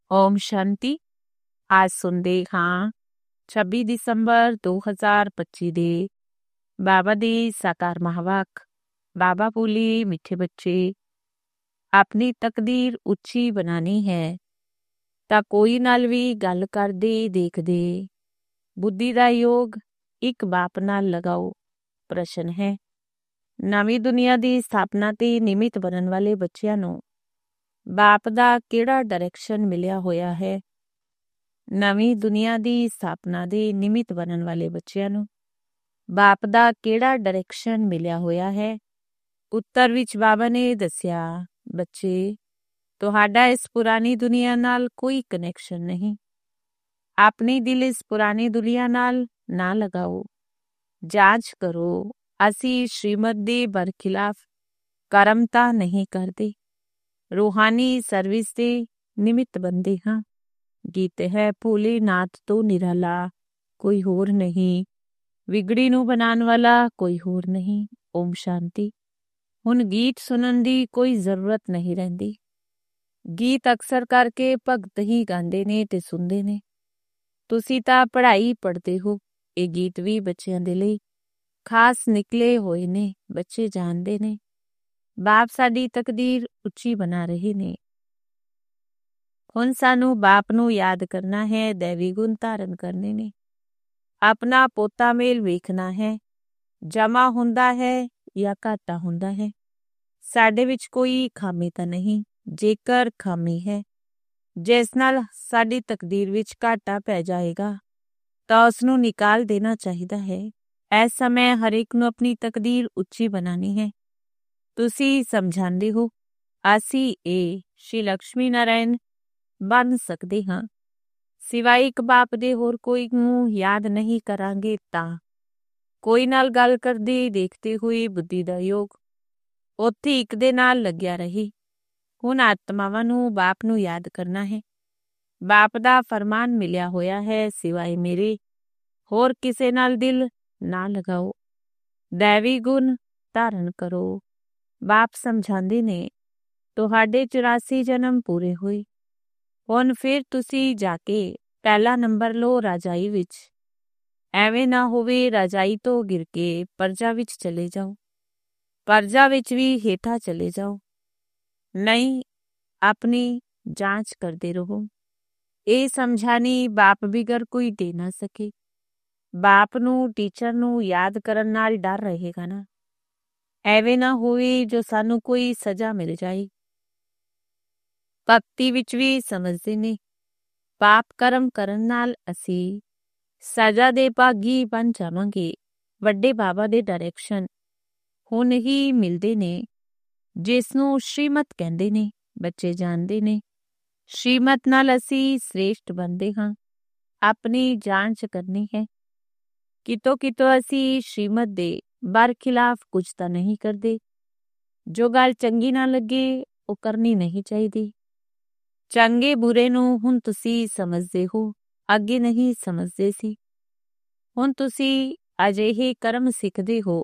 ਓਮ ਸ਼ਾਂਤੀ। आज सुनते हाँ 26 ਦਸੰਬਰ 2025 ਦੇ ਬਾਬਾ ਦੀ ਸਾਕਾਰ ਮਹਾਵਾਕ। ਬਾਬਾ ਬੋਲੀ, ਮਿੱਠੇ ਬੱਚੇ, ਆਪਣੀ ਤਕਦੀਰ ਉੱਚੀ ਬਣਾਣੀ ਹੈ ਤਾਂ ਕੋਈ ਨਾਲ ਵੀ ਗੱਲ ਕਰਦੇ ਦੇਖਦੇ ਬੁੱਧੀ ਦਾ ਯੋਗ ਇੱਕ ਬਾਪ ਨਾਲ ਲਗਾਓ। ਪ੍ਰਸ਼ਨ ਹੈ, ਨਵੀਂ ਦੁਨੀਆ ਦੀ ਸਥਾਪਨਾ ਤੇ ਨਿਮਿਤ ਬਣਨ ਵਾਲੇ ਬੱਚਿਆਂ ਨੂੰ ਬਾਪ ਦਾ ਕਿਹੜਾ ਡਾਇਰੈਕਸ਼ਨ ਮਿਲਿਆ ਹੋਇਆ ਹੈ? ਨਵੀਂ ਦੁਨੀਆ ਦੀ ਸਥਾਪਨਾ ਦੇ ਨਿਮਿਤ ਬਣਨ ਵਾਲੇ ਬੱਚਿਆਂ ਨੂੰ ਬਾਪ ਦਾ ਕਿਹੜਾ ਡਾਇਰੈਕਸ਼ਨ ਮਿਲਿਆ ਹੋਇਆ ਹੈ? ਉੱਤਰ ਵਿੱਚ ਬਾਬਾ ਨੇ ਦੱਸਿਆ, ਬੱਚੇ, ਤੁਹਾਡਾ ਇਸ ਪੁਰਾਣੀ ਦੁਨੀਆ ਨਾਲ ਕੋਈ ਕਨੈਕਸ਼ਨ ਨਹੀਂ। ਆਪਣੀ ਦਿਲ ਇਸ ਪੁਰਾਣੀ ਦੁਨੀਆ ਨਾਲ ਨਾ ਲਗਾਓ। ਜਾਂਚ ਕਰੋ, ਅਸੀਂ ਸ਼੍ਰੀਮਤ ਦੇ ਬਰਖਿਲਾਫ ਕਰਮ ਤਾਂ ਨਹੀਂ ਕਰਦੇ। ਰੂਹਾਨੀ ਸਰਵਿਸ ਦੇ ਨਿਮਿਤ ਬੰਦੇ ਹਾਂ। ਗੀਤ ਹੈ, ਭੋਲੇ ਨਾਥ ਤੋਂ ਨਿਰਾਲਾ ਕੋਈ ਹੋਰ ਨਹੀਂ, ਵਿਗੜੀ ਨੂੰ ਬਣਾਉਣ ਵਾਲਾ ਕੋਈ ਹੋਰ ਨਹੀਂ। ਓਮ ਸ਼ਾਂਤੀ। ਹੁਣ ਗੀਤ ਸੁਣਨ ਦੀ ਕੋਈ ਜ਼ਰੂਰਤ ਨਹੀਂ ਰਹਿੰਦੀ। ਗੀਤ ਅਕਸਰ ਕਰਕੇ ਭਗਤ ਹੀ ਗਾਉਂਦੇ ਨੇ ਤੇ ਸੁਣਦੇ ਨੇ। ਤੁਸੀਂ ਤਾਂ ਪੜ੍ਹਾਈ ਪੜ੍ਹਦੇ ਹੋ। ਇਹ ਗੀਤ ਵੀ ਬੱਚਿਆਂ ਦੇ ਲਈ ਖਾਸ ਨਿਕਲੇ ਹੋਏ ਨੇ। ਬੱਚੇ ਜਾਣਦੇ ਨੇ ਬਾਪ ਸਾਡੀ ਤਕਦੀਰ ਉੱਚੀ ਬਣਾ ਰਹੇ ਨੇ। ਹੁਣ ਸਾਨੂੰ ਬਾਪ ਨੂੰ ਯਾਦ ਕਰਨਾ ਹੈ, ਦੈਵੀ ਗੁਣ ਧਾਰਨ ਕਰਨੇ ਨੇ। ਆਪਣਾ ਪੋਤਾ ਮੇਲ ਵੇਖਣਾ ਹੈ, ਜਮਾ ਹੁੰਦਾ ਹੈ ਜਾਂ ਘਾਟਾ ਹੁੰਦਾ ਹੈ। ਸਾਡੇ ਵਿੱਚ ਕੋਈ ਖਾਮੀ ਤਾਂ ਨਹੀਂ। ਜੇਕਰ ਖਾਮੀ ਹੈ ਜਿਸ ਨਾਲ ਸਾਡੀ ਤਕਦੀਰ ਵਿੱਚ ਘਾਟਾ ਪੈ ਜਾਏਗਾ ਤਾਂ ਉਸਨੂੰ ਨਿਕਾਲ ਦੇਣਾ ਚਾਹੀਦਾ ਹੈ। ਇਸ ਸਮੇਂ ਹਰੇਕ ਨੂੰ ਆਪਣੀ ਤਕਦੀਰ ਉੱਚੀ ਬਣਾਉਣੀ ਹੈ। ਤੁਸੀਂ ਸਮਝਾਉਂਦੇ ਹੋ, ਅਸੀਂ ਇਹ ਸ਼੍ਰੀ ਲਕਸ਼ਮੀ ਨਾਰਾਇਣ ਬਣ ਸਕਦੇ ਹਾਂ। ਸਿਵਾਏ ਇੱਕ ਬਾਪ ਦੇ ਹੋਰ ਕੋਈ ਨੂੰ ਯਾਦ ਨਹੀਂ ਕਰਾਂਗੇ ਤਾਂ ਕੋਈ ਨਾਲ ਗੱਲ ਕਰਦੇ ਦੇਖਦੇ ਹੋਏ ਬੁੱਧੀ ਦਾ ਯੋਗ ਉੱਥੇ ਇੱਕ ਦੇ ਨਾਲ ਲੱਗਿਆ ਰਹੇ। ਹੁਣ ਆਤਮਾਵਾਂ ਨੂੰ ਬਾਪ ਨੂੰ ਯਾਦ ਕਰਨਾ ਹੈ। ਬਾਪ ਦਾ ਫਰਮਾਨ ਮਿਲਿਆ ਹੋਇਆ ਹੈ, ਸਿਵਾਏ ਮੇਰੇ ਹੋਰ ਕਿਸੇ ਨਾਲ ਦਿਲ ਨਾ ਲਗਾਓ। ਦੈਵੀ ਗੁਣ ਧਾਰਨ ਕਰੋ। ਬਾਪ ਸਮਝਾਉਂਦੇ ਨੇ, ਤੁਹਾਡੇ 84 ਜਨਮ ਪੂਰੇ ਹੋਏ। ਹੁਣ ਫਿਰ ਤੁਸੀਂ ਜਾ ਕੇ ਪਹਿਲਾ ਨੰਬਰ ਲਓ ਰਾਜਾਈ ਵਿੱਚ। ਐਵੇਂ ਨਾ ਹੋਵੇ ਰਾਜਾਈ ਤੋਂ ਗਿਰ ਕੇ ਪਰਜਾ ਵਿੱਚ ਚਲੇ ਜਾਓ, ਪਰਜਾ ਵਿੱਚ ਵੀ ਹੇਠਾਂ ਚਲੇ ਜਾਓ। ਨਹੀਂ, ਆਪਣੀ ਜਾਂਚ ਕਰਦੇ ਰਹੋ। ਇਹ ਸਮਝਾਣੀ ਬਾਪ ਬਿਗਰ ਕੋਈ ਦੇ ਨਾ ਸਕੇ। ਬਾਪ ਨੂੰ, ਟੀਚਰ ਨੂੰ ਯਾਦ ਕਰਨ ਨਾਲ ਡਰ ਰਹੇਗਾ ਨਾ। ਐਵੇਂ ਨਾ ਹੋਵੇ ਜੋ ਸਾਨੂੰ ਕੋਈ ਸਜ਼ਾ ਮਿਲ ਜਾਏ। ਭਗਤੀ ਵਿੱਚ ਵੀ ਸਮਝਦੇ ਨੇ, ਪਾਪ ਕਰਮ ਕਰਨ ਨਾਲ ਅਸੀਂ ਸਜ਼ਾ ਦੇ ਭਾਗੀ ਬਣ ਜਾਵਾਂਗੇ। ਵੱਡੇ ਬਾਬਾ ਦੇ ਡਾਇਰੈਕਸ਼ਨ ਹੁਣ ਹੀ ਮਿਲਦੇ ਨੇ, ਜਿਸ ਨੂੰ ਸ਼੍ਰੀਮਤ ਕਹਿੰਦੇ ਨੇ। ਬੱਚੇ ਜਾਣਦੇ ਨੇ ਸ਼੍ਰੀਮਤ ਨਾਲ ਅਸੀਂ ਸ੍ਰੇਸ਼ਟ ਬਣਦੇ ਹਾਂ। ਆਪਣੀ ਜਾਂਚ ਕਰਨੀ ਹੈ। ਕਿਤੋਂ ਅਸੀਂ ਸ਼੍ਰੀਮਤ ਦੇ ਬਰਖਿਲਾਫ ਕੁਝ ਤਾਂ ਨਹੀਂ ਕਰਦੇ। ਜੋ ਗੱਲ ਚੰਗੀ ਨਾ ਲੱਗੇ ਉਹ ਕਰਨੀ ਨਹੀਂ ਚਾਹੀਦੀ। ਚੰਗੇ ਬੁਰੇ ਨੂੰ ਹੁਣ ਤੁਸੀਂ ਸਮਝਦੇ ਹੋ, ਅੱਗੇ ਨਹੀਂ ਸਮਝਦੇ ਸੀ। ਹੁਣ ਤੁਸੀਂ ਅਜਿਹੇ ਕਰਮ ਸਿੱਖਦੇ ਹੋ,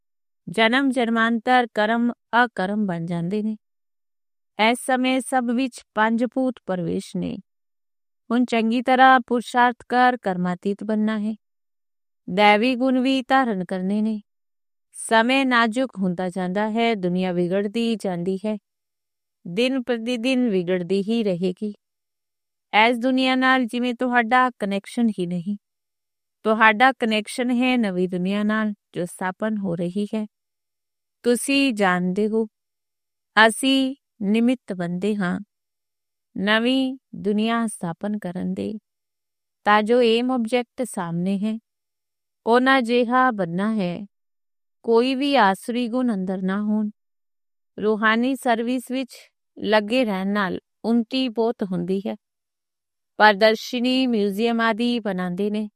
ਜਨਮ ਜਨਮਾਂਤਰ ਕਰਮ ਅਕਰਮ ਬਣ ਜਾਂਦੇ ਨੇ। ਇਸ ਸਮੇਂ ਸਭ ਵਿੱਚ 5 ਭੂਤ ਪ੍ਰਵੇਸ਼ ਨੇ। ਹੁਣ ਚੰਗੀ ਤਰ੍ਹਾਂ ਪੁਰਸ਼ਾਰਥ ਕਰ ਕਰਮਾਤੀਤ ਬਣਨਾ ਹੈ। ਦੈਵੀ ਗੁਣ ਵੀ ਧਾਰਨ ਕਰਨੇ ਨੇ। ਸਮੇਂ ਨਾਜ਼ੁਕ ਹੁੰਦਾ ਜਾਂਦਾ ਹੈ, ਦੁਨੀਆ ਵਿਗੜਦੀ ਜਾਂਦੀ ਹੈ, ਦਿਨ ਪ੍ਰਤੀ ਦਿਨ ਵਿਗੜਦੀ ਹੀ ਰਹੇਗੀ। ਇਸ ਦੁਨੀਆ ਨਾਲ ਜਿਵੇਂ ਤੁਹਾਡਾ ਕਨੈਕਸ਼ਨ ਹੀ ਨਹੀਂ। ਤੁਹਾਡਾ ਕਨੈਕਸ਼ਨ ਹੈ ਨਵੀਂ ਦੁਨੀਆ ਨਾਲ ਜੋ ਸਥਾਪਨ ਹੋ ਰਹੀ ਹੈ। ਤੁਸੀਂ ਜਾਣਦੇ ਹੋ ਅਸੀਂ ਨਿਮਿਤ ਬੰਦੇ ਹਾਂ ਨਵੀਂ ਦੁਨੀਆ ਸਥਾਪਨ ਕਰਨ ਦੇ। ਤਾਂ ਜੋ ਏਮ ਆਬਜੈਕਟ ਸਾਹਮਣੇ ਹੈ ਉਹਨਾਂ ਜਿਹਾ ਬਣਨਾ ਹੈ। ਕੋਈ ਵੀ ਆਸਰੀ ਗੁਣ ਅੰਦਰ ਨਾ ਹੋਣ। ਰੂਹਾਨੀ ਸਰਵਿਸ ਵਿੱਚ ਲੱਗੇ ਰਹਿਣ ਨਾਲ ਉੱਨਤੀ ਬਹੁਤ ਹੁੰਦੀ ਹੈ। ਪ੍ਰਦਰਸ਼ਨੀ, ਮਿਊਜ਼ੀਅਮ ਆਦਿ ਬਣਾਉਂਦੇ ਨੇ।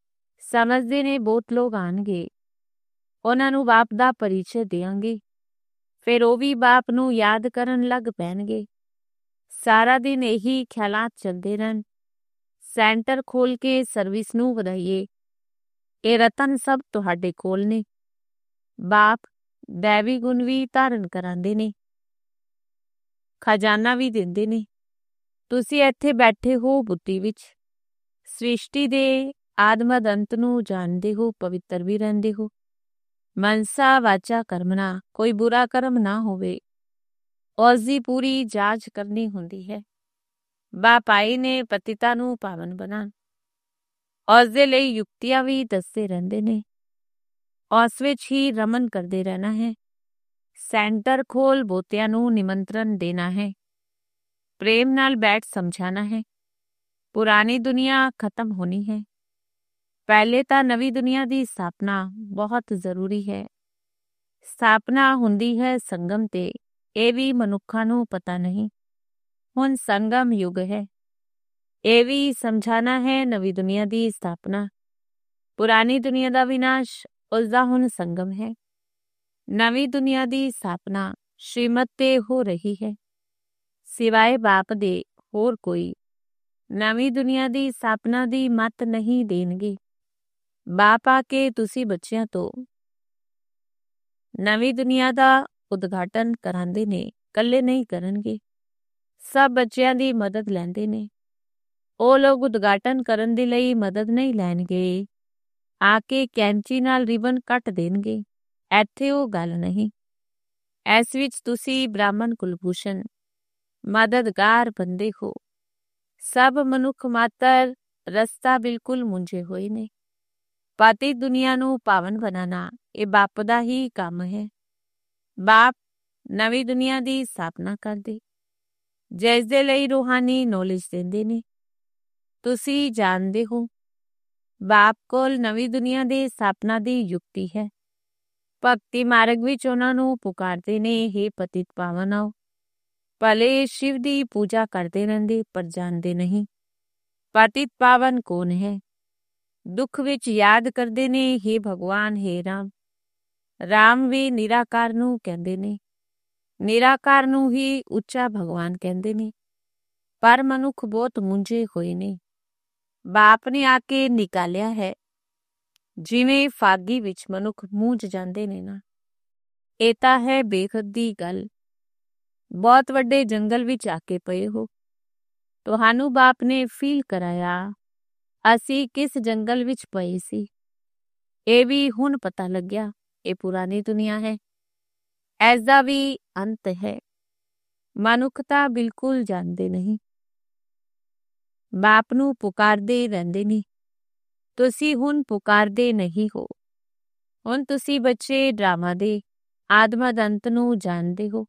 ਸਮਝਦੇ ਨੇ ਬਹੁਤ ਲੋਕ ਆਉਣਗੇ, ਉਹਨਾਂ ਨੂੰ ਬਾਪ ਦਾ ਪਰਿਚੈ ਦਿਆਂਗੇ। ਫਿਰ ਉਹ ਵੀ ਬਾਪ ਨੂੰ ਯਾਦ ਕਰਨ ਲੱਗ ਪੈਣਗੇ। ਸਾਰਾ ਦਿਨ ਇਹੀ ਖਿਆਲਾਤ ਚੱਲਦੇ ਰਹਿਣ। ਸੈਂਟਰ ਖੋਲ ਕੇ ਸਰਵਿਸ ਨੂੰ ਵਧਾਈਏ। ਇਹ ਰਤਨ ਸਭ ਤੁਹਾਡੇ ਕੋਲ ਨੇ। ਬਾਪ ਦੈਵੀ ਗੁਣ ਵੀ ਧਾਰਨ ਕਰਾਉਂਦੇ ਨੇ, ਖਜ਼ਾਨਾ ਵੀ ਦਿੰਦੇ ਨੇ। ਤੁਸੀਂ ਇੱਥੇ ਬੈਠੇ ਹੋ ਬੁੱਧੀ ਵਿੱਚ, ਸ੍ਰਿਸ਼ਟੀ ਦੇ ਆਦਮਦ ਅੰਤ ਨੂੰ ਜਾਣਦੇ ਹੋ, ਪਵਿੱਤਰ ਵੀ ਰਹਿੰਦੇ ਹੋ। ਮਨਸਾ ਵਾਚਾ ਕਰਮਣਾ, ਕੋਈ ਬੁਰਾ ਕਰਮ ਨਾ ਹੋਵੇ, ਉਸ ਦੀ ਪੂਰੀ ਜਾਂਚ ਕਰਨੀ ਹੁੰਦੀ ਹੈ। ਬਾਪ ਆਏ ਨੇ ਪਤਿਤਾਂ ਨੂੰ ਪਾਵਨ ਬਣਾਉਣ, ਉਸ ਦੇ ਲਈ ਯੁਕਤੀਆਂ ਵੀ ਦੱਸਦੇ ਰਹਿੰਦੇ ਨੇ। ਉਸ ਵਿੱਚ ਹੀ ਰਮਨ ਕਰਦੇ ਰਹਿਣਾ ਹੈ। ਸੈਂਟਰ ਖੋਲ ਬੋਤਿਆਂ ਨੂੰ ਨਿਮੰਤਰਣ ਦੇਣਾ ਹੈ। ਪ੍ਰੇਮ ਨਾਲ ਬੈਠ ਸਮਝਾਣਾ ਹੈ। ਪੁਰਾਣੀ ਦੁਨੀਆ ਖਤਮ ਹੋਣੀ ਹੈ। ਪਹਿਲੇ ਤਾਂ ਨਵੀਂ ਦੁਨੀਆ ਦੀ ਸਥਾਪਨਾ ਬਹੁਤ ਜ਼ਰੂਰੀ ਹੈ। ਸਥਾਪਨਾ ਹੁੰਦੀ ਹੈ ਸੰਗਮ ਤੇ, ਇਹ ਵੀ ਮਨੁੱਖਾਂ ਨੂੰ ਪਤਾ ਨਹੀਂ। ਹੁਣ ਸੰਗਮ ਯੁੱਗ ਹੈ। ਇਹ ਵੀ ਸਮਝਾਣਾ ਹੈ ਨਵੀਂ ਦੁਨੀਆ ਦੀ ਸਥਾਪਨਾ। ਪੁਰਾਣੀ ਦੁਨੀਆ ਦਾ ਵਿਨਾਸ਼, ਉਸਦਾ ਹੁਣ ਸੰਗਮ ਹੈ। ਨਵੀਂ ਦੁਨੀਆ ਦੀ ਸਥਾਪਨਾ ਸ਼੍ਰੀਮਤ ਤੇ ਹੋ ਰਹੀ ਹੈ। ਸਿਵਾਏ ਬਾਪ ਦੇ ਹੋਰ ਕੋਈ ਨਵੀਂ ਦੁਨੀਆ ਦੀ ਸਥਾਪਨਾ ਦੀ ਮੱਤ ਨਹੀਂ ਦੇਣਗੇ। ਬਾਪ ਆ ਕੇ ਤੁਸੀਂ ਬੱਚਿਆਂ ਤੋਂ ਨਵੀਂ ਦੁਨੀਆ ਦਾ ਉਦਘਾਟਨ ਕਰਾਉਂਦੇ ਨੇ, ਇਕੱਲੇ ਨਹੀਂ ਕਰਨਗੇ। ਸਭ ਬੱਚਿਆਂ ਦੀ ਮਦਦ ਲੈਂਦੇ ਨੇ। ਉਹ ਲੋਕ ਉਦਘਾਟਨ ਕਰਨ ਦੇ ਲਈ ਮਦਦ ਨਹੀਂ ਲੈਣਗੇ, ਆ ਕੇ ਕੈਂਚੀ ਨਾਲ ਰਿਬਨ ਕੱਟ ਦੇਣਗੇ। ਇੱਥੇ ਉਹ ਗੱਲ ਨਹੀਂ। ਇਸ ਵਿੱਚ ਤੁਸੀਂ ਬ੍ਰਾਹਮਣ ਕੁਲਭੂਸ਼ਣ ਮਦਦਗਾਰ ਬੰਦੇ ਹੋ। ਸਭ ਮਨੁੱਖ ਮਾਤਰ ਰਸਤਾ ਬਿਲਕੁਲ ਮੁੰਝੇ ਹੋਏ ਨੇ। ਪਤਿਤ ਦੁਨੀਆ ਨੂੰ ਪਾਵਨ ਬਣਾਉਣਾ ਇਹ ਬਾਪ ਦਾ ਹੀ ਕੰਮ ਹੈ। ਬਾਪ ਨਵੀਂ ਦੁਨੀਆ ਦੀ ਸਥਾਪਨਾ ਕਰਦੇ, ਜਿਸ ਦੇ ਲਈ ਰੂਹਾਨੀ ਨੌਲੇਜ ਦਿੰਦੇ ਨੇ। ਤੁਸੀਂ ਜਾਣਦੇ ਹੋ ਬਾਪ ਕੋਲ ਨਵੀਂ ਦੁਨੀਆ ਦੀ ਸਥਾਪਨਾ ਦੀ ਯੁਕਤੀ ਹੈ। ਭਗਤੀ ਮਾਰਗ ਵਿੱਚ ਉਹਨਾਂ ਨੂੰ ਪੁਕਾਰਦੇ ਨੇ, ਹੇ ਪਤਿਤ ਪਾਵਨ ਆਓ। ਭਲੇ ਸ਼ਿਵ ਦੀ ਪੂਜਾ ਕਰਦੇ ਰਹਿੰਦੇ ਪਰ ਜਾਣਦੇ ਨਹੀਂ ਪਤਿਤ ਪਾਵਨ ਕੌਣ ਹੈ। ਦੁੱਖ ਵਿੱਚ ਯਾਦ ਕਰਦੇ ਨੇ, ਹੇ ਭਗਵਾਨ, ਹੇ ਰਾਮ। ਰਾਮ ਵੀ ਨਿਰਾਕਾਰ ਨੂੰ ਕਹਿੰਦੇ ਨੇ। ਨਿਰਾਕਾਰ ਨੂੰ ਹੀ ਉੱਚਾ ਭਗਵਾਨ ਕਹਿੰਦੇ ਨੇ। ਪਰ ਮਨੁੱਖ ਬਹੁਤ ਮੁੰਝੇ ਹੋਏ ਨੇ। ਬਾਪ ਨੇ ਆ ਕੇ ਨਿਕਾਲਿਆ ਹੈ। ਜਿਵੇਂ ਫਾਗੀ ਵਿੱਚ ਮਨੁੱਖ ਮੂੰਝ ਜਾਂਦੇ ਨੇ ਨਾ, ਇਹ ਤਾਂ ਹੈ ਬੇਖੁਦ ਦੀ ਗੱਲ। ਬਹੁਤ ਵੱਡੇ ਜੰਗਲ ਵਿੱਚ ਆ ਕੇ ਪਏ ਹੋ। ਤੁਹਾਨੂੰ ਬਾਪ ਨੇ ਫੀਲ ਕਰਾਇਆ ਅਸੀਂ ਕਿਸ ਜੰਗਲ ਵਿੱਚ ਪਏ ਸੀ। ਇਹ ਵੀ ਹੁਣ ਪਤਾ ਲੱਗਿਆ ਇਹ ਪੁਰਾਣੀ ਦੁਨੀਆ ਹੈ। ਇਸ ਦਾ ਵੀ ਅੰਤ ਹੈ। ਮਨੁੱਖ ਤਾਂ ਬਿਲਕੁਲ ਜਾਣਦੇ ਨਹੀਂ। ਬਾਪ ਨੂੰ ਪੁਕਾਰਦੇ ਰਹਿੰਦੇ ਨੇ। ਤੁਸੀਂ ਹੁਣ ਪੁਕਾਰਦੇ ਨਹੀਂ ਹੋ। ਹੁਣ ਤੁਸੀਂ ਬੱਚੇ ਡਰਾਮਾ ਦੇ ਆਦਮਦ ਅੰਤ ਨੂੰ ਜਾਣਦੇ ਹੋ।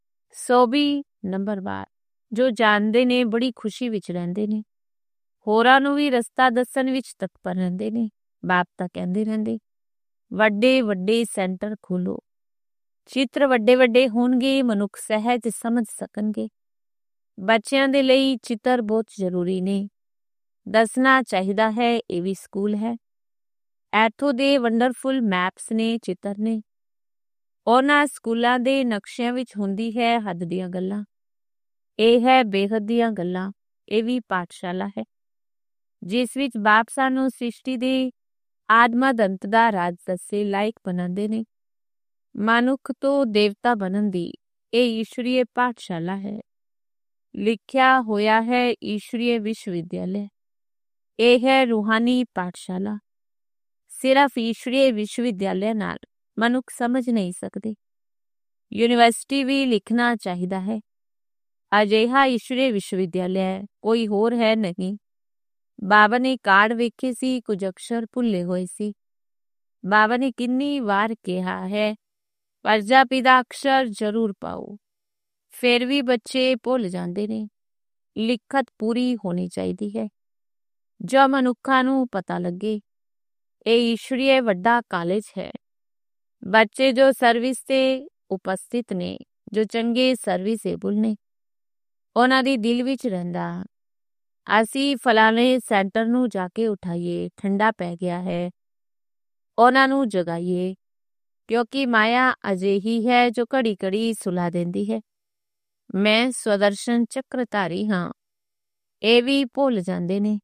24 ਨੰਬਰ ਵਾਰ ਜੋ ਜਾਣਦੇ ਨੇ ਬੜੀ ਖੁਸ਼ੀ ਵਿੱਚ ਰਹਿੰਦੇ ਨੇ। ਹੋਰਾਂ ਨੂੰ ਵੀ ਰਸਤਾ ਦੱਸਣ ਵਿੱਚ ਤਤਪਰ ਰਹਿੰਦੇ ਨੇ। ਬਾਪ ਤਾਂ ਕਹਿੰਦੇ ਰਹਿੰਦੇ ਵੱਡੇ ਵੱਡੇ ਸੈਂਟਰ ਖੋਲੋ। ਚਿੱਤਰ ਵੱਡੇ ਵੱਡੇ ਹੋਣਗੇ, ਮਨੁੱਖ ਸਹਿਜ ਸਮਝ ਸਕਣਗੇ। ਬੱਚਿਆਂ ਦੇ ਲਈ ਚਿੱਤਰ ਬਹੁਤ ਜ਼ਰੂਰੀ ਨੇ। ਦੱਸਣਾ ਚਾਹੀਦਾ ਹੈ ਇਹ ਵੀ ਸਕੂਲ ਹੈ। ਇੱਥੋਂ ਦੇ ਵੰਡਰਫੁਲ ਮੈਪਸ ਨੇ, ਚਿੱਤਰ ਨੇ। ਉਹਨਾਂ ਸਕੂਲਾਂ ਦੇ ਨਕਸ਼ਿਆਂ ਵਿੱਚ ਹੁੰਦੀ ਹੈ ਹੱਦ ਦੀਆਂ ਗੱਲਾਂ। ਇਹ ਹੈ ਬੇਹੱਦ ਦੀਆਂ ਗੱਲਾਂ। ਇਹ ਵੀ ਪਾਠਸ਼ਾਲਾ ਹੈ ਜਿਸ ਵਿੱਚ ਬਾਪ ਸਾਨੂੰ ਸ੍ਰਿਸ਼ਟੀ ਦੇ ਆਦਮਦ ਅੰਤ ਦਾ ਰਾਜ ਦੱਸੇ ਲਾਇਕ ਬਣਾਉਂਦੇ ਨੇ। ਮਨੁੱਖ ਤੋਂ ਦੇਵਤਾ ਬਣਨ ਦੀ ਇਹ ਈਸ਼ਵਰੀਏ ਪਾਠਸ਼ਾਲਾ ਹੈ। ਲਿਖਿਆ ਹੋਇਆ ਹੈ ਈਸ਼ਵਰੀਏ ਵਿਸ਼ਵਵਿਦਿਆਲੇ। ਇਹ ਹੈ ਰੂਹਾਨੀ ਪਾਠਸ਼ਾਲਾ। ਸਿਰਫ ਈਸ਼ਵਰੀਏ ਵਿਸ਼ਵਵਿਦਿਆਲੇ ਨਾਲ ਮਨੁੱਖ ਸਮਝ ਨਹੀਂ ਸਕਦੇ। ਯੂਨੀਵਰਸਿਟੀ ਵੀ ਲਿਖਣਾ ਚਾਹੀਦਾ ਹੈ ਅਜਿਹਾ ਈਸ਼ਵਰੀਏ ਵਿਸ਼ਵਵਿਦਿਆਲੇ ਕੋਈ ਹੋਰ ਹੈ ਨਹੀਂ। ਬਾਬਾ ਨੇ ਕਾਰਡ ਵੇਖੇ ਸੀ, ਕੁਝ ਅਕਸ਼ਰ ਭੁੱਲੇ ਹੋਏ ਸੀ। ਬਾਬਾ ਨੇ ਕਿੰਨੀ ਵਾਰ ਕਿਹਾ ਹੈ ਪ੍ਰਜਾਪਿਤਾ ਦਾ ਅਕਸ਼ਰ ਜ਼ਰੂਰ ਪਾਓ। ਫਿਰ ਵੀ ਬੱਚੇ ਭੁੱਲ ਜਾਂਦੇ ਨੇ। ਲਿਖਤ ਪੂਰੀ ਹੋਣੀ ਚਾਹੀਦੀ ਹੈ ਜੋ ਮਨੁੱਖਾਂ ਨੂੰ ਪਤਾ ਲੱਗੇ। ਇਹ ਈਸ਼ਵਰੀਏ ਵੱਡਾ ਕਾਲਜ ਹੈ। ਬੱਚੇ ਜੋ ਸਰਵਿਸ ਤੇ ਉਪਸਥਿਤ ਨੇ, ਜੋ ਚੰਗੇ ਸਰਵਿਸੇਬਲ ਨੇ, ਉਹਨਾਂ ਦੀ ਦਿਲ ਵਿੱਚ ਰਹਿੰਦਾ ਅਸੀਂ ਫਲਾਣੇ ਸੈਂਟਰ ਨੂੰ ਜਾ ਕੇ ਉਠਾਈਏ, ਠੰਡਾ ਪੈ ਗਿਆ ਹੈ, ਉਹਨਾਂ ਨੂੰ ਜਗਾਈਏ। ਕਿਉਂਕਿ ਮਾਇਆ ਅਜਿਹੀ ਹੈ ਜੋ ਘੜੀ ਘੜੀ ਸੁਲਾ ਦਿੰਦੀ ਹੈ। ਮੈਂ ਸਵਦਰਸ਼ਨ ਚੱਕਰਧਾਰੀ ਹਾਂ, ਇਹ ਵੀ ਭੁੱਲ ਜਾਂਦੇ ਨੇ।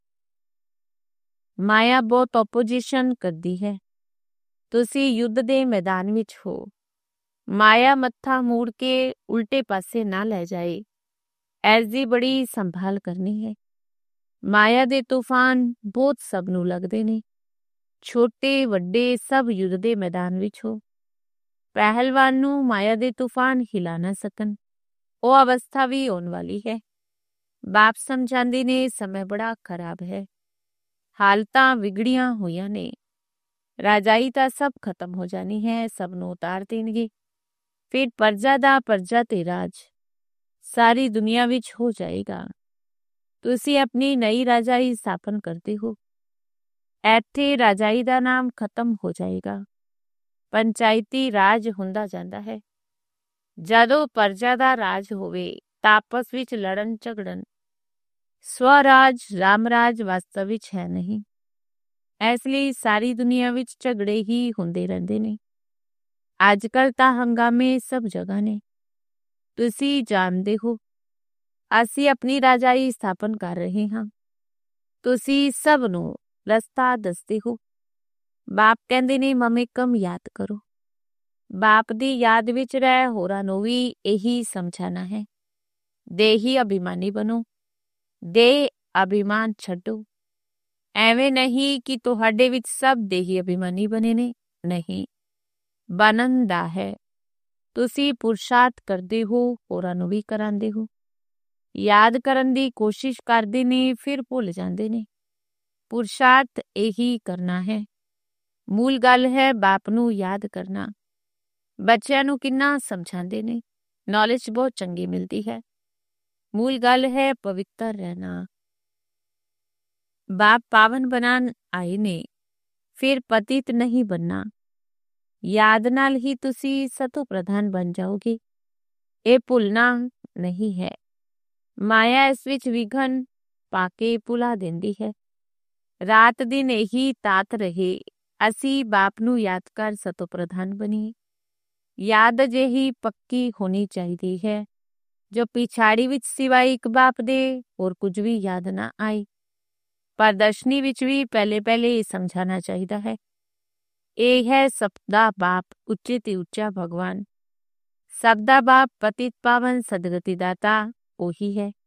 ਮਾਇਆ ਬਹੁਤ ਓਪੋਜੀਸ਼ਨ ਕਰਦੀ ਹੈ। ਤੁਸੀਂ ਯੁੱਧ ਦੇ ਮੈਦਾਨ ਵਿੱਚ ਹੋ। ਮਾਇਆ ਮੱਥਾ ਮੋੜ ਕੇ ਉਲਟੇ ਪਾਸੇ ਨਾ ਲੈ ਜਾਏ। ਐਸ ਦੀ ਬੜੀ ਸੰਭਾਲ ਕਰਨੀ ਹੈ। ਮਾਇਆ ਦੇ ਤੂਫਾਨ ਬਹੁਤ ਸਭ ਨੂੰ ਲੱਗਦੇ ਨੇ। ਛੋਟੇ ਵੱਡੇ ਸਭ ਯੁੱਧ ਦੇ ਮੈਦਾਨ ਵਿੱਚ ਹੋ। ਪਹਿਲਵਾਨ ਨੂੰ ਮਾਇਆ ਦੇ ਤੂਫਾਨ ਹਿਲਾ ਨਾ ਸਕਣ, ਉਹ ਅਵਸਥਾ ਵੀ ਆਉਣ ਵਾਲੀ ਹੈ। ਬਾਪ ਸਮਝਾਉਂਦੇ ਨੇ ਸਮੇਂ ਬੜਾ ਖਰਾਬ ਹੈ, ਹਾਲਤਾਂ ਵਿਗੜੀਆਂ ਹੋਈਆਂ ਨੇ। ਰਾਜਾਈ ਤਾਂ ਸਭ ਖਤਮ ਹੋ ਜਾਣੀ ਹੈ, ਸਭ ਨੂੰ ਉਤਾਰ ਦੇਣਗੇ। ਫਿਰ ਪਰਜਾ ਦਾ ਪਰਜਾ ਤੇ ਰਾਜ ਸਾਰੀ ਦੁਨੀਆ ਵਿੱਚ ਹੋ ਜਾਏਗਾ। ਤੁਸੀਂ ਆਪਣੀ ਨਈ ਰਾਜਾਈ ਸਥਾਪਨ ਕਰਦੇ ਹੋ। ਇੱਥੇ ਰਾਜਾਈ ਦਾ ਨਾਮ ਖਤਮ ਹੋ ਜਾਏਗਾ, ਪੰਚਾਇਤੀ ਰਾਜ ਹੁੰਦਾ ਜਾਂਦਾ ਹੈ। ਜਦੋਂ ਪਰਜਾ ਦਾ ਰਾਜ ਹੋਵੇ ਤਾਂ ਆਪਸ ਵਿੱਚ ਲੜਨ ਝਗੜਨ। ਸਵਰਾਜ ਰਾਮਰਾਜ ਵਾਸਤਵ ਵਿੱਚ ਹੈ ਨਹੀਂ। ਇਸ ਲਈ ਸਾਰੀ ਦੁਨੀਆ ਵਿੱਚ ਝਗੜੇ ਹੀ ਹੁੰਦੇ ਰਹਿੰਦੇ ਨੇ। ਅੱਜ ਕੱਲ੍ਹ ਤਾਂ ਹੰਗਾਮੇ ਸਭ ਜਗ੍ਹਾ ਨੇ। ਤੁਸੀਂ ਜਾਣਦੇ ਹੋ ਅਸੀਂ ਆਪਣੀ ਰਾਜਾਈ ਸਥਾਪਨ ਕਰ ਰਹੇ ਹਾਂ। ਤੁਸੀਂ ਸਭ ਨੂੰ ਰਸਤਾ ਦੱਸਦੇ ਹੋ। ਬਾਪ ਕਹਿੰਦੇ ਨੇ ਮਮੇਕਮ ਯਾਦ ਕਰੋ। ਬਾਪ ਦੀ ਯਾਦ ਵਿੱਚ ਰਹਿ ਹੋਰਾਂ ਨੂੰ ਵੀ ਇਹੀ ਸਮਝਾਣਾ ਹੈ। ਦੇਹੀ ਅਭਿਮਾਨੀ ਬਣੋ, ਦੇਹ ਅਭਿਮਾਨ ਛੱਡੋ। ਐਵੇਂ ਨਹੀਂ ਕਿ ਤੁਹਾਡੇ ਵਿੱਚ ਸਭ ਦੇਹੀ ਅਭਿਮਾਨੀ ਬਣੇ ਨੇ, ਨਹੀਂ, ਬਣਨ ਦਾ ਹੈ। ਤੁਸੀਂ ਪੁਰਸ਼ਾਰਥ ਕਰਦੇ ਹੋ, ਹੋਰਾਂ ਨੂੰ ਵੀ ਕਰਾਉਂਦੇ ਹੋ। ਯਾਦ ਕਰਨ ਦੀ ਕੋਸ਼ਿਸ਼ ਕਰਦੇ ਨੇ, ਫਿਰ ਭੁੱਲ ਜਾਂਦੇ ਨੇ। ਪੁਰਸ਼ਾਰਥ ਇਹੀ ਕਰਨਾ ਹੈ। ਮੂਲ ਗੱਲ ਹੈ ਬਾਪ ਨੂੰ ਯਾਦ ਕਰਨਾ। ਬੱਚਿਆਂ ਨੂੰ ਕਿੰਨਾ ਸਮਝਾਉਂਦੇ ਨੇ, ਨੌਲੇਜ ਬਹੁਤ ਚੰਗੀ ਮਿਲਦੀ ਹੈ। ਮੂਲ ਗੱਲ ਹੈ ਪਵਿੱਤਰ ਰਹਿਣਾ। ਬਾਪ ਪਾਵਨ ਬਣਾਉਣ ਆਏ ਨੇ, ਫਿਰ ਪਤਿਤ ਨਹੀਂ ਬਣਨਾ। ਯਾਦ ਨਾਲ ਹੀ ਤੁਸੀਂ ਸਤੋ ਪ੍ਰਧਾਨ ਬਣ ਜਾਓਗੇ, ਇਹ ਭੁੱਲਣਾ ਨਹੀਂ ਹੈ। ਮਾਇਆ ਇਸ ਵਿੱਚ ਵਿਘਨ ਪਾ ਕੇ ਭੁਲਾ ਦਿੰਦੀ ਹੈ। ਰਾਤ ਦਿਨ ਇਹੀ ਤਾਤ ਰਹੇ ਅਸੀਂ ਬਾਪ ਨੂੰ ਯਾਦ ਕਰ ਸਤੋ ਪ੍ਰਧਾਨ ਬਣੀਏ। ਯਾਦ ਅਜਿਹੀ ਪੱਕੀ ਹੋਣੀ ਚਾਹੀਦੀ ਹੈ ਜੋ ਪਿਛਾੜੀ ਵਿੱਚ ਸਿਵਾਏ ਇੱਕ ਬਾਪ ਦੇ ਹੋਰ ਕੁਝ ਵੀ ਯਾਦ ਨਾ ਆਏ। ਪ੍ਰਦਰਸ਼ਨੀ ਵਿੱਚ ਵੀ ਪਹਿਲੇ ਪਹਿਲੇ ਸਮਝਾਣਾ ਚਾਹੀਦਾ ਹੈ। ਇਹ ਹੈ ਸਭ ਦਾ ਬਾਪ, ਉੱਚੇ ਤੇ ਉੱਚਾ ਭਗਵਾਨ। ਸਭ ਦਾ ਬਾਪ ਪਤਿਤ ਪਾਵਨ ਸਦਗਤੀ ਦਾਤਾ ਉਹੀ ਹੈ।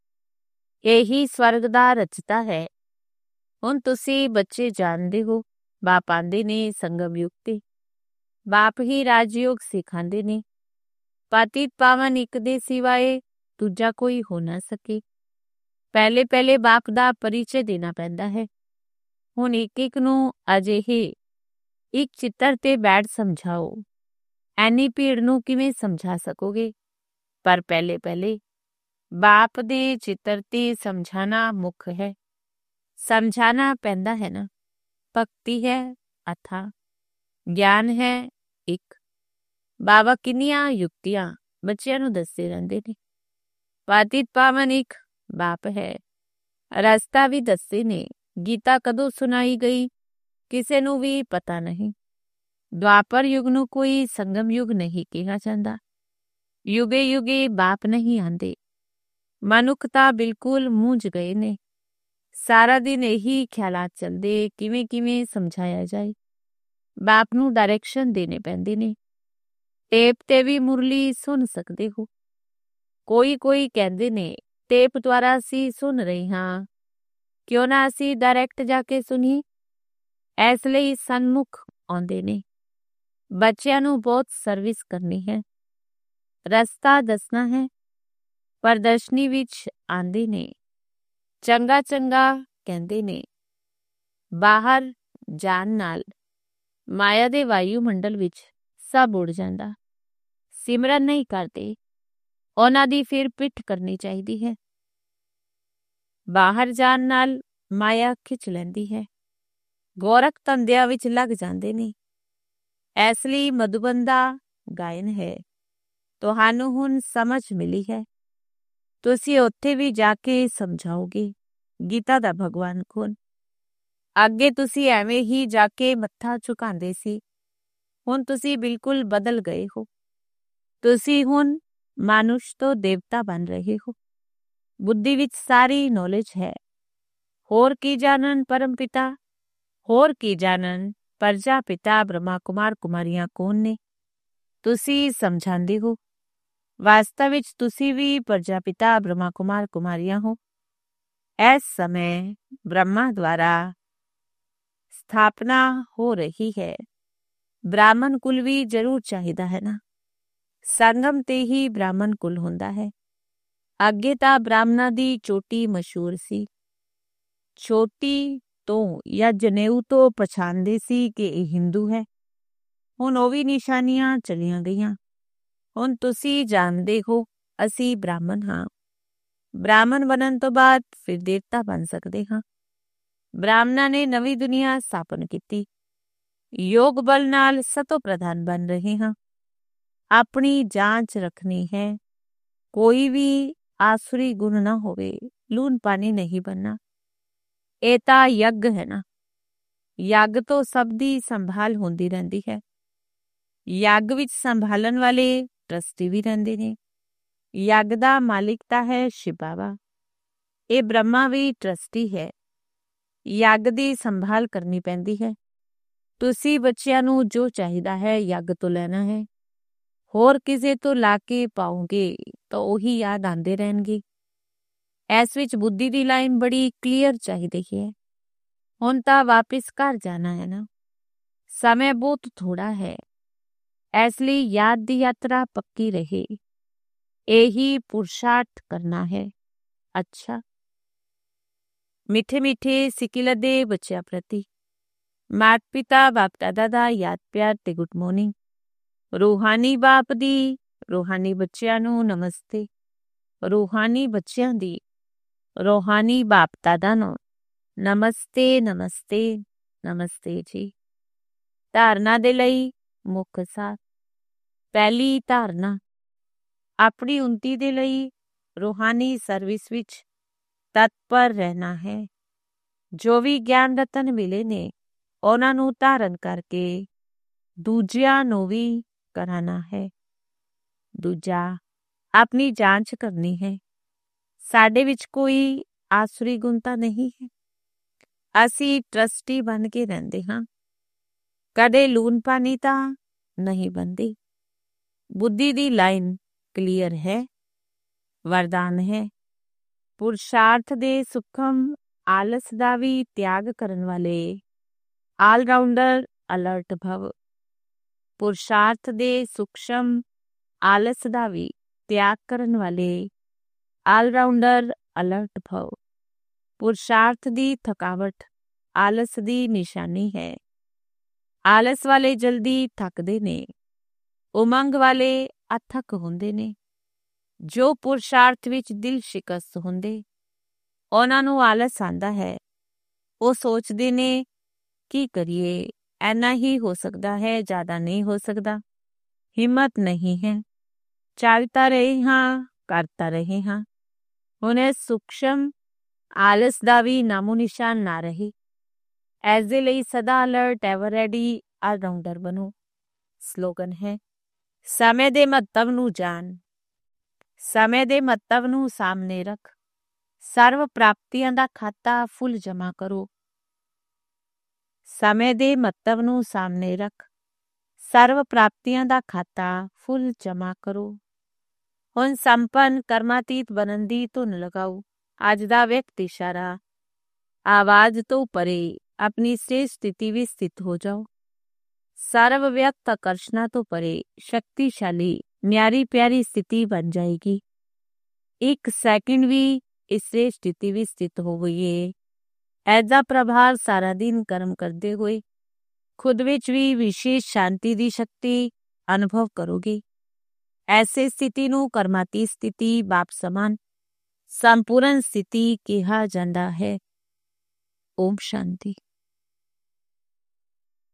ਇਹੀ ਸਵਰਗ ਦਾ ਰਚਤਾ ਹੈ। ਹੁਣ ਤੁਸੀਂ ਬੱਚੇ ਜਾਣਦੇ ਹੋ ਬਾਪ ਆਂਦੇ ਨੇ ਸੰਗਮ ਯੁਗ ਤੇ। ਬਾਪ ਹੀ ਰਾਜਯੋਗ ਸਿਖਾਉਂਦੇ ਨੇ। ਪਤਿਤ ਪਾਵਨ ਇੱਕ ਦੇ ਸਿਵਾਏ ਦੂਜਾ ਕੋਈ ਹੋ ਨਾ ਸਕੇ। ਪਹਿਲੇ ਪਹਿਲੇ ਬਾਪ ਦਾ ਪਰਿਚੈ ਦੇਣਾ ਪੈਂਦਾ ਹੈ। ਹੁਣ ਇੱਕ ਇੱਕ ਨੂੰ ਅਜਿਹੇ ਇੱਕ ਚਿੱਤਰ ਤੇ ਬੈਠ ਸਮਝਾਓ। ਐਨੀ ਭੀੜ ਨੂੰ ਕਿਵੇਂ ਸਮਝਾ ਸਕੋਗੇ? ਪਰ ਪਹਿਲੇ ਪਹਿਲੇ ਬਾਪ ਦੇ ਚਿੱਤਰ ਤੇ ਸਮਝਾਣਾ ਮੁੱਖ ਹੈ। ਸਮਝਾਣਾ ਪੈਂਦਾ ਹੈ ਨਾ। ਭਗਤੀ ਹੈ ਅਥਾ, ਗਿਆਨ ਹੈ ਇੱਕ। ਬਾਬਾ ਕਿੰਨੀਆਂ ਯੁਕਤੀਆਂ ਬੱਚਿਆਂ ਨੂੰ ਦੱਸਦੇ ਰਹਿੰਦੇ ਨੇ। ਪਤਿਤ ਪਾਵਨ ਇੱਕ ਬਾਪ ਹੈ। ਰਸਤਾ ਵੀ ਦੱਸਦੇ ਨੇ। ਗੀਤਾ ਕਦੋਂ ਸੁਣਾਈ ਗਈ ਕਿਸੇ ਨੂੰ ਵੀ ਪਤਾ ਨਹੀਂ। ਦੁਆਪਰ ਯੁਗ ਨੂੰ ਕੋਈ ਸੰਗਮ ਯੁਗ ਨਹੀਂ ਕਿਹਾ ਜਾਂਦਾ। ਯੁਗੇ ਯੁਗੇ ਬਾਪ ਨਹੀਂ ਆਂਦੇ। ਮਨੁੱਖ ਤਾਂ ਬਿਲਕੁਲ ਮੂੰਝ ਗਏ ਨੇ। ਸਾਰਾ ਦਿਨ ਇਹੀ ਖਿਆਲਾਤ ਚੱਲਦੇ ਕਿਵੇਂ ਕਿਵੇਂ ਸਮਝਾਇਆ ਜਾਏ। ਬਾਪ ਨੂੰ ਡਾਇਰੈਕਸ਼ਨ ਦੇਣੇ ਪੈਂਦੇ ਨੇ। ਟੇਪ ਤੇ ਵੀ ਮੁਰਲੀ ਸੁਣ ਸਕਦੇ ਹੋ। ਕੋਈ ਕਹਿੰਦੇ ਨੇ ਟੇਪ ਦੁਆਰਾ ਅਸੀਂ ਸੁਣ ਰਹੇ ਹਾਂ, ਕਿਉਂ ਨਾ ਅਸੀਂ ਡਾਇਰੈਕਟ ਜਾ ਕੇ ਸੁਣੀਏ। ਇਸ ਲਈ ਸਨਮੁਖ ਆਉਂਦੇ ਨੇ। ਬੱਚਿਆਂ ਨੂੰ ਬਹੁਤ ਸਰਵਿਸ ਕਰਨੀ ਹੈ, ਰਸਤਾ ਦੱਸਣਾ ਹੈ। ਪ੍ਰਦਰਸ਼ਨੀ ਵਿੱਚ ਆਂਦੇ ਨੇ, ਚੰਗਾ ਚੰਗਾ ਕਹਿੰਦੇ ਨੇ। ਬਾਹਰ ਜਾਣ ਨਾਲ ਮਾਇਆ ਦੇ ਵਾਯੂਮੰਡਲ ਵਿੱਚ ਸਭ ਉੜ ਜਾਂਦਾ। ਸਿਮਰਨ ਨਹੀਂ ਕਰਦੇ, ਉਹਨਾਂ ਦੀ ਫਿਰ ਪਿੱਠ ਕਰਨੀ ਚਾਹੀਦੀ ਹੈ। ਬਾਹਰ ਜਾਣ ਨਾਲ ਮਾਇਆ ਖਿੱਚ ਲੈਂਦੀ ਹੈ। ਗੋਰਖ ਧੰਦਿਆਂ ਵਿੱਚ ਲੱਗ ਜਾਂਦੇ ਨੇ। ਇਸ ਲਈ ਮਧੂਬਨ ਦਾ ਗਾਇਨ ਹੈ। ਤੁਹਾਨੂੰ ਹੁਣ ਸਮਝ ਮਿਲੀ ਹੈ। ਤੁਸੀਂ ਉੱਥੇ ਵੀ ਜਾ ਕੇ ਸਮਝਾਓਗੇ ਗੀਤਾ ਦਾ ਭਗਵਾਨ ਕੌਣ। ਅੱਗੇ ਤੁਸੀਂ ਐਵੇਂ ਹੀ ਜਾ ਕੇ ਮੱਥਾ ਝੁਕਾਉਂਦੇ ਸੀ। ਹੁਣ ਤੁਸੀਂ ਬਿਲਕੁਲ ਬਦਲ ਗਏ ਹੋ। ਤੁਸੀਂ ਹੁਣ ਮਾਨੁਸ਼ ਤੋਂ ਦੇਵਤਾ ਬਣ ਰਹੇ ਹੋ। ਬੁੱਧੀ ਵਿੱਚ ਸਾਰੀ ਨੌਲੇਜ ਹੈ। ਹੋਰ ਕੀ ਜਾਣਨ ਪਰਮ ਪਿਤਾ, ਹੋਰ ਕੀ ਜਾਣਨ ਪ੍ਰਜਾਪਿਤਾ ਬ੍ਰਹਮਾ ਕੁਮਾਰ ਕੁਮਾਰੀਆਂ ਕੌਣ ਨੇ। ਤੁਸੀਂ ਸਮਝਾਉਂਦੇ ਹੋ। ਵਾਸਤਵ ਵਿੱਚ ਤੁਸੀਂ ਵੀ ਪ੍ਰਜਾਪਿਤਾ ਬ੍ਰਹਮਾ ਕੁਮਾਰ ਕੁਮਾਰੀਆਂ ਹੋ। ਇਸ ਸਮੇਂ ਬ੍ਰਹਮਾ ਦੁਆਰਾ ਸਥਾਪਨਾ ਹੋ ਰਹੀ ਹੈ। ਬ੍ਰਾਹਮਣ ਕੁਲ ਵੀ ਜ਼ਰੂਰ ਚਾਹੀਦਾ ਹੈ ਨਾ। ਸੰਗਮ ਤੇ ਹੀ ਬ੍ਰਾਹਮਣ ਕੁਲ ਹੁੰਦਾ ਹੈ। ਅੱਗੇ ਤਾਂ ਬ੍ਰਾਹਮਣਾਂ ਦੀ ਚੋਟੀ ਮਸ਼ਹੂਰ ਸੀ। ਛੋਟੀ ਤੋਂ ਜਾਂ ਜਨੇਊ ਤੋਂ ਪਛਾਣਦੇ ਸੀ ਕਿ ਇਹ ਹਿੰਦੂ ਹੈ। ਹੁਣ ਉਹ ਵੀ ਨਿਸ਼ਾਨੀਆਂ ਚਲੀਆਂ ਗਈਆਂ। ਹੁਣ ਤੁਸੀਂ ਜਾਣਦੇ ਹੋ ਅਸੀਂ ਬ੍ਰਾਹਮਣ ਹਾਂ। ਬ੍ਰਾਹਮਣ ਬਣਨ ਤੋਂ ਬਾਅਦ ਫਿਰ ਦੇਵਤਾ ਬਣ ਸਕਦੇ ਹਾਂ। ਬ੍ਰਾਹਮਣਾਂ ਨੇ ਨਵੀਂ ਦੁਨੀਆ ਸਥਾਪਨ ਕੀਤੀ। ਯੋਗ ਬਲ ਨਾਲ ਸਤੋ ਪ੍ਰਧਾਨ ਬਣ ਰਹੇ ਹਾਂ। ਆਪਣੀ ਜਾਂਚ ਰੱਖਣੀ ਹੈ। ਕੋਈ ਵੀ ਆਸੁਰੀ ਗੁਣ ਨਾ ਹੋਵੇ। ਲੂਣ ਪਾਣੀ ਨਹੀਂ ਬਣਨਾ। ਇਹ ਤਾਂ ਯੱਗ ਹੈ ਨਾ। ਯੱਗ ਤੋਂ ਸਭ ਦੀ ਸੰਭਾਲ ਹੁੰਦੀ ਰਹਿੰਦੀ ਹੈ। ਯੱਗ ਵਿੱਚ ਸੰਭਾਲਣ ਵਾਲੇ ਟਰਸਟੀ ਵੀ ਰਹਿੰਦੇ ਨੇ। ਯੱਗ ਦਾ ਮਾਲਿਕ ਤਾਂ ਹੈ ਸ਼ਿਵ ਬਾਬਾ। ਇਹ ਬ੍ਰਹਮਾ ਵੀ ਟਰਸਟੀ ਹੈ। ਯੱਗ ਦੀ ਸੰਭਾਲ ਕਰਨੀ ਪੈਂਦੀ ਹੈ। ਤੁਸੀਂ ਬੱਚਿਆਂ ਨੂੰ ਜੋ ਚਾਹੀਦਾ ਹੈ ਯੱਗ ਤੋਂ ਲੈਣਾ ਹੈ। ਹੋਰ ਕਿਸੇ ਤੋਂ ਲਾ ਕੇ ਪਾਓਗੇ ਤਾਂ ਉਹੀ ਯਾਦ ਆਉਂਦੇ ਰਹਿਣਗੇ। ਇਸ ਵਿੱਚ ਬੁੱਧੀ ਦੀ ਲਾਈਨ ਬੜੀ ਕਲੀਅਰ ਚਾਹੀਦੀ ਹੈ। ਹੁਣ ਤਾਂ ਵਾਪਿਸ ਘਰ ਜਾਣਾ ਹੈ ਨਾ। ਸਮੇਂ ਬਹੁਤ ਥੋੜਾ ਹੈ। ਇਸ ਲਈ ਯਾਦ ਦੀ ਯਾਤਰਾ ਪੱਕੀ ਰਹੇ। ਇਹੀ ਪੁਰਸ਼ਾਰਥ ਕਰਨਾ ਹੈ। ਅੱਛਾ, ਮਿੱਠੇ ਮਿੱਠੇ ਸਿੱਕਿਲ ਦੇ ਬੱਚਿਆਂ ਪ੍ਰਤੀ ਮਾਤਾ ਪਿਤਾ ਬਾਪ ਦਾਦਾ ਦਾ ਯਾਦ ਪਿਆਰ ਤੇ ਗੁੱਡ ਮਾਰਨਿੰਗ। ਰੂਹਾਨੀ ਬਾਪ ਦੀ ਰੂਹਾਨੀ ਬੱਚਿਆਂ ਨੂੰ ਨਮਸਤੇ। ਰੂਹਾਨੀ ਬੱਚਿਆਂ ਦੀ ਰੂਹਾਨੀ ਬਾਪ ਦਾਦਾ ਨੂੰ ਨਮਸਤੇ ਨਮਸਤੇ ਨਮਸਤੇ ਜੀ। ਧਾਰਨਾ ਦੇ ਲਈ ਮੁੱਖ ਸਾਥ। ਪਹਿਲੀ ਧਾਰਨਾ, ਆਪਣੀ ਉੱਨਤੀ ਦੇ ਲਈ ਰੂਹਾਨੀ ਸਰਵਿਸ ਵਿੱਚ ਤਤਪਰ ਰਹਿਣਾ ਹੈ। ਜੋ ਵੀ ਗਿਆਨ ਰਤਨ ਮਿਲੇ ਨੇ ਉਹਨਾਂ ਨੂੰ ਧਾਰਨ ਕਰਕੇ ਦੂਜਿਆਂ ਨੂੰ ਵੀ ਕਰਾਣਾ ਹੈ। ਦੂਜਾ, ਆਪਣੀ ਜਾਂਚ ਕਰਨੀ ਹੈ। ਸਾਡੇ ਵਿੱਚ ਕੋਈ ਆਸੁਰੀ ਗੁਣ ਤਾਂ ਨਹੀਂ ਹੈ। ਅਸੀਂ ਟਰਸਟੀ ਬਣ ਕੇ ਰਹਿੰਦੇ ਹਾਂ। ਕਦੇ ਲੂਣ ਪਾਣੀ ਤਾਂ ਨਹੀਂ ਬਣਦੀ। ਬੁੱਧੀ ਦੀ ਲਾਈਨ ਕਲੀਅਰ ਹੈ। ਵਰਦਾਨ ਹੈ। ਪੁਰਸ਼ਾਰਥ ਦੇ ਸੂਖਮ ਆਲਸ ਦਾ ਵੀ ਤਿਆਗ ਕਰਨ ਵਾਲੇ ਆਲਰਾਊਂਡਰ ਅਲਰਟ ਭਵ। ਪੁਰਸ਼ਾਰਥ ਦੇ ਸੂਖਮ ਆਲਸ ਦਾ ਵੀ ਤਿਆਗ ਕਰਨ ਵਾਲੇ ਆਲਰਾਊਂਡਰ ਅਲਰਟ ਭਵ। ਪੁਰਸ਼ਾਰਥ ਦੀ ਥਕਾਵਟ ਆਲਸ ਦੀ ਨਿਸ਼ਾਨੀ ਹੈ। ਆਲਸ ਵਾਲੇ ਜਲਦੀ ਥੱਕਦੇ ਨੇ। ਉਮੰਗ ਵਾਲੇ ਅਥਕ ਹੁੰਦੇ ਨੇ। ਜੋ ਪੁਰਸ਼ਾਰਥ ਵਿੱਚ ਦਿਲ ਸ਼ਿਕਸਤ ਹੁੰਦੇ ਉਹਨਾਂ ਨੂੰ ਆਲਸ ਆਂਦਾ ਹੈ। ਉਹ ਸੋਚਦੇ ਨੇ ਕੀ ਕਰੀਏ, ਐਨਾ ਹੀ ਹੋ ਸਕਦਾ ਹੈ, ਜ਼ਿਆਦਾ ਨਹੀਂ ਹੋ ਸਕਦਾ। ਹਿੰਮਤ ਨਹੀਂ ਹੈ। ਚੱਲਤਾ ਰਹੇ ਹਾਂ, ਕਰਤਾ ਰਹੇ ਹਾਂ। ਹੁਣ ਇਹ ਸੂਖਮ ਆਲਸ ਦਾ ਵੀ ਨਾਮੋ ਨਿਸ਼ਾਨ ਨਾ ਰਹੇ। ਇਸ ਦੇ ਲਈ ਸਦਾ ਅਲਰਟ, ਐਵਰ ਰੈਡੀ, ਆਲਰਾਊਂਡਰ ਬਣੋ। ਸਲੋਗਨ ਹੈ, ਸਮੇਂ ਦੇ ਮਹੱਤਵ ਨੂੰ ਜਾਣ। ਸਮੇਂ ਦੇ ਮਹੱਤਵ ਨੂੰ ਸਾਹਮਣੇ ਰੱਖ। ਸਰਵ ਪ੍ਰਾਪਤੀਆਂ ਦਾ ਖਾਤਾ ਫੁੱਲ ਜਮ੍ਹਾਂ ਕਰੋ। ਸਮੇਂ ਦੇ ਮਹੱਤਵ ਨੂੰ ਸਾਹਮਣੇ ਰੱਖ। ਸਰਵ ਪ੍ਰਾਪਤੀਆਂ ਦਾ ਖਾਤਾ ਫੁੱਲ ਜਮ੍ਹਾਂ ਕਰੋ। ਹੁਣ ਸੰਪੰਨ ਕਰਮਾਤੀਤ ਬਣਨ ਦੀ ਧੁਨ ਲਗਾਓ। ਅੱਜ ਦਾ ਵਿਅਕਤ ਇਸ਼ਾਰਾ, ਆਵਾਜ਼ ਤੋਂ ਪਰੇ ਆਪਣੀ ਸਟੇਜ ਸਥਿਤੀ ਵਿੱਚ ਸਥਿਤ ਹੋ ਜਾਓ। ਸਰਵ ਵਿਅਕਤ ਆਕਰਸ਼ਣਾ ਤੋਂ ਪਰੇ ਸ਼ਕਤੀਸ਼ਾਲੀ ਨਿਆਰੀ ਪਿਆਰੀ ਸਥਿਤੀ ਬਣ ਜਾਏਗੀ। ਇੱਕ ਸੈਕਿੰਡ ਵੀ ਇਸੇ ਸਥਿਤੀ ਵਿੱਚ ਸਥਿਤ ਹੋ ਗਈਏ। ਐਦਾ ਪ੍ਰਭਾਵ ਸਾਰਾ ਦਿਨ ਕਰਮ ਕਰਦੇ ਹੋਏ ਖੁਦ ਵਿੱਚ ਵੀ ਵਿਸ਼ੇਸ਼ ਸ਼ਾਂਤੀ ਦੀ ਸ਼ਕਤੀ ਅਨੁਭਵ ਕਰੋਗੇ। ਐਸੇ ਸਥਿਤੀ ਨੂੰ ਕਰਮਾਤੀ ਸਥਿਤੀ, ਬਾਪ ਸਮਾਨ ਸੰਪੂਰਨ ਸਥਿਤੀ ਕਿਹਾ ਜਾਂਦਾ ਹੈ। ਓਮ ਸ਼ਾਂਤੀ।